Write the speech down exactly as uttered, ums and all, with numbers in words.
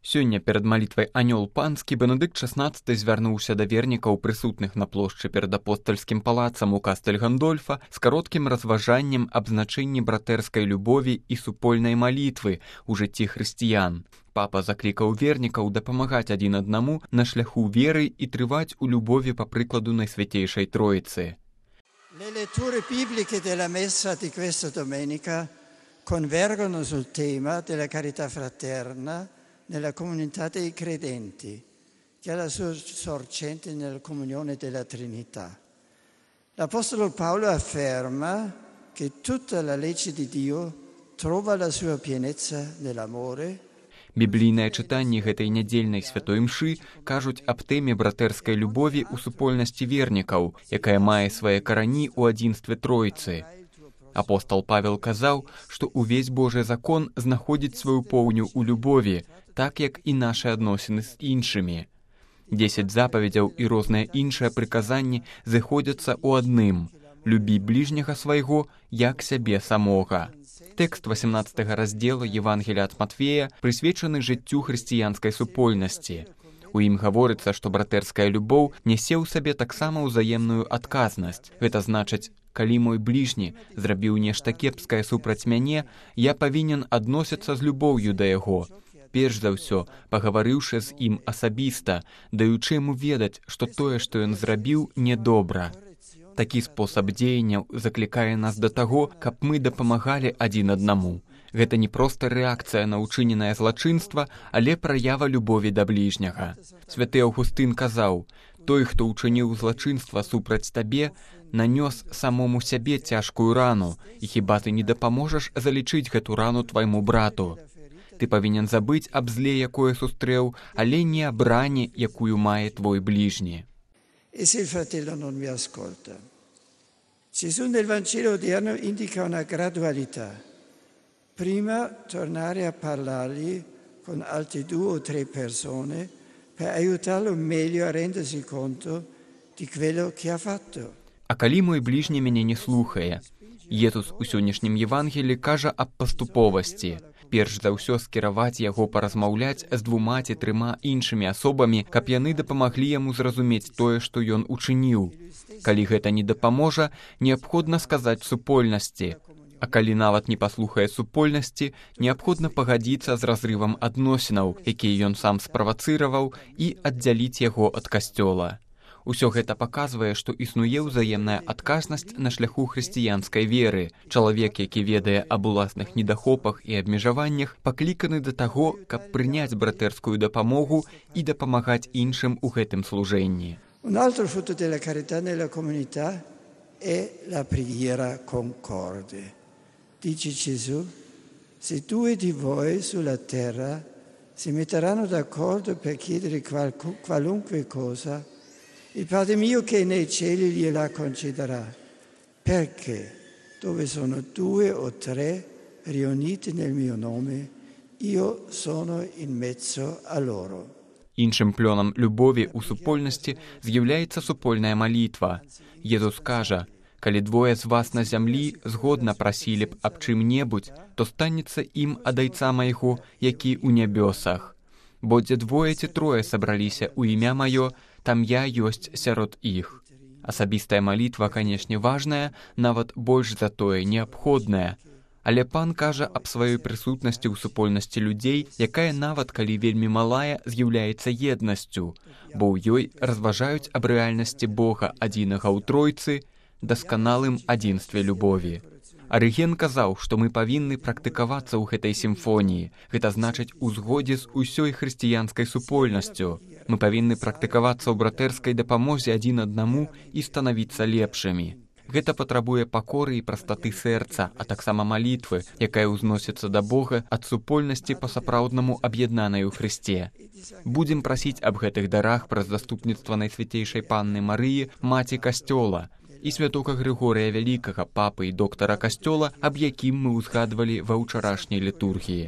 Сёння перад малітвай «Анёл панскі» Бенедыкт шаснаццаты звярнуўся да вернікаў, прысутных на плошчы перад апостальскім палацам у Кастэль Гандольфа, з кароткім разважаннем аб значэнні братэрскай любові і супольнай малітвы ў жыцці хрысціян. Папа заклікаў вернікаў дапамагаць адзін аднаму на шляху веры і трываць у любові па прыкладу Найсвятейшай Троицы. Le letture bibliche della messa di questa domenica convergono sul tema della carità fraterna nella comunità dei credenti, che ha la sua sorgente nella comunione della Trinità. L'Apostolo Paolo afferma che tutta la legge di Dio trova la sua pienezza nell'amore. Біблійныя чытанні гэтай нядзельнай святой мшы кажуць аб тэме братэрскай любові ў супольнасці вернікаў, якая мае свае карані ў адзінстве Тройцы. Апостол Павел казаў, што ўвесь Божы закон знаходзіць сваю поўню ў любові, так як і нашы адносіны з іншымі. Дзесяць запаведзяў і розныя іншыя прыказанні зыходзяцца ў адным – «Любі бліжняга свайго, як сябе самога». Тэкст васямнаццатага раздзела Евангелія ад Матвея прысвечаны жыццю хрысціянскай супольнасці. У ім гаворыцца, што братэрская любоў нясе ў сабе таксама ўзаемную адказнасць. Гэта значыць, калі мой бліжні зрабіў нешта кепскае супраць мяне, я павінен адносіцца з любоўю да яго. Перш за ўсё, пагаварыўшы з ім асабіста, даючы яму ведаць, што тое, што ён зрабіў, недобра. Такі спосаб дзеянняў заклікае нас да таго, каб мы дапамагалі адзін аднаму. Гэта не проста рэакцыя на ўчыненае злачынства, але праява любові да бліжняга. Святы Аўгустын казаў: «Той, хто ўчыніў злачынства супраць табе, нанёс самому сябе цяжкую рану, і хіба ты не дапаможаш залічыць гэту рану твайму брату? Ты павінен забыць аб зле, якое сустрэў, але не аб ране, якую мае твой бліжні». E se il fratello non mi ascolta? Gesù nel Vangelo odierno indica una gradualità. Prima tornare a parlargli con altre due o tre persone per aiutarlo meglio a rendersi conto di quello che ha fatto. А калі мой бліжні мяне не слухае? Езус у сённяшнім Евангелі кажа аб паступовасці. Перш за ўсё скіраваць яго паразмаўляць з двума ці трыма іншымі асобамі, каб яны дапамаглі яму зразумець тое, што ён учыніў. Калі гэта не дапаможа, неабходна сказаць супольнасці. А калі нават не паслухае супольнасці, неабходна пагадзіцца з разрывам адносінаў, якія ён сам справацыраваў, і аддзяліць яго ад касцёла. Усё гэта паказвае, што існуе ўзаемная адказнасць на шляху хрысціянскай веры. Чалавек, які ведае аб уласных недахопах і абмежаваннях, пакліканы да таго, каб прыняць братэрскую дапамогу і дапамагаць іншым у гэтым служэнні. Un altro frutto della carità nella comunità è la preghiera concorde. Dice Gesù: se due di voi sulla terra si metteranno d'accordo per chiedere qual- qualunque cosa, il Padre mio che è nei cieli gliela concederà, perché dove sono due o tre riuniti nel mio nome, io sono in mezzo a loro. Іншым плёнам любові ў супольнасці з'яўляецца супольная малітва. Езус кажа: «Калі двое з вас на зямлі згодна прасілі б аб чым-небудзь, то станецца ім ад Айца майго, які ў нябёсах. Бо дзе двое ці трое сабраліся ў імя маё, там я ёсць сярод іх». Асабістая малітва, канешне, важная, нават больш за тое неабходная. Але пан кажа аб сваёй прысутнасці ў супольнасці людзей, якая нават калі вельмі малая, з'яўляецца еднасцю, бо ў ёй разважаюць аб рэальнасці Бога адзінага ў Тройцы, дасканалым адзінстве любові. Арыген казаў, што мы павінны практыкавацца ў гэтай сімфоніі. Гэта значыць у згодзе з усёй хрысціянскай супольнасцю. Мы павінны практыкавацца ў братэрскай дапамозе адзін аднаму і станавіцца лепшымі. Гэта патрабуе пакоры і прастаты сэрца, а таксама малітвы, якая ўзносіцца да Бога ад супольнасці па-сапраўднаму аб'яднанай у Хрысце. Будзем прасіць аб гэтых дарах праз заступніцтва Найсвятейшай Панны Марыі, маці Касцёла, і святога Грыгорыя Вялікага, папы і доктара Касцёла, аб якім мы ўзгадвалі ва ўчарашняй літургіі.